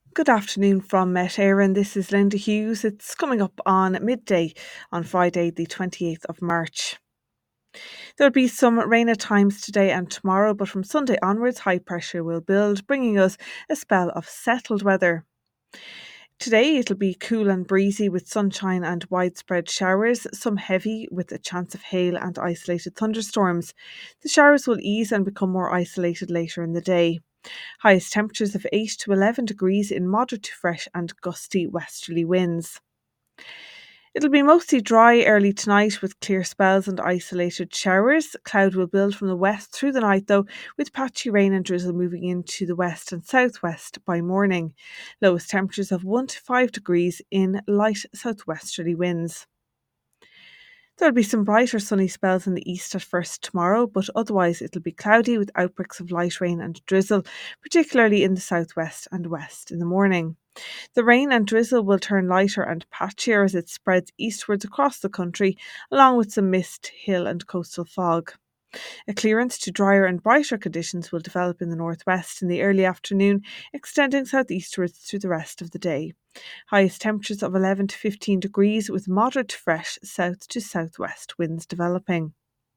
Good afternoon from Met Éireann. This is Linda Hughes. It's coming up on midday on Friday, the 28th of March. There'll be some rain at times today and tomorrow, but from Sunday onwards, high pressure will build, bringing us a spell of settled weather. Today it'll be cool and breezy with sunshine and widespread showers, some heavy with a chance of hail and isolated thunderstorms. The showers will ease and become more isolated later in the day. Highest temperatures of 8 to 11 degrees in moderate to fresh and gusty westerly winds. It'll be mostly dry early tonight with clear spells and isolated showers. Cloud will build from the west through the night though, with patchy rain and drizzle moving into the west and southwest by morning. Lowest temperatures of 1 to 5 degrees in light southwesterly winds. There'll be some brighter sunny spells in the east at first tomorrow, but otherwise it'll be cloudy with outbreaks of light rain and drizzle, particularly in the southwest and west in the morning. The rain and drizzle will turn lighter and patchier as it spreads eastwards across the country, along with some mist, hill and coastal fog. A clearance to drier and brighter conditions will develop in the northwest in the early afternoon, extending southeastwards through the rest of the day. Highest temperatures of 11 to 15 degrees with moderate to fresh south to southwest winds developing.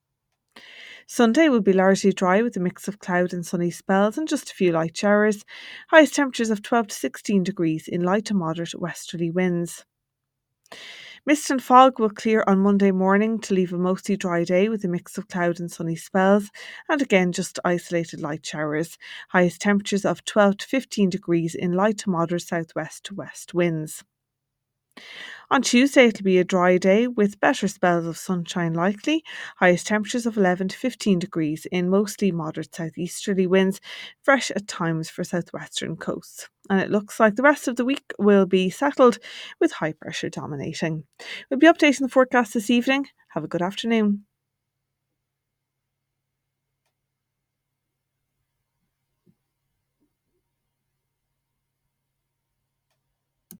Sunday will be largely dry with a mix of cloud and sunny spells and just a few light showers. Highest temperatures of 12 to 16 degrees in light to moderate westerly winds. Mist and fog will clear on Monday morning to leave a mostly dry day with a mix of cloud and sunny spells, and again just isolated light showers. Highest temperatures of 12 to 15 degrees in light to moderate southwest to west winds. On Tuesday it'll be a dry day with better spells of sunshine likely. Highest temperatures of 11 to 15 degrees in mostly moderate southeasterly winds, fresh at times for southwestern coasts. And it looks like the rest of the week will be settled with high pressure dominating. We'll be updating the forecast this evening. Have a good afternoon.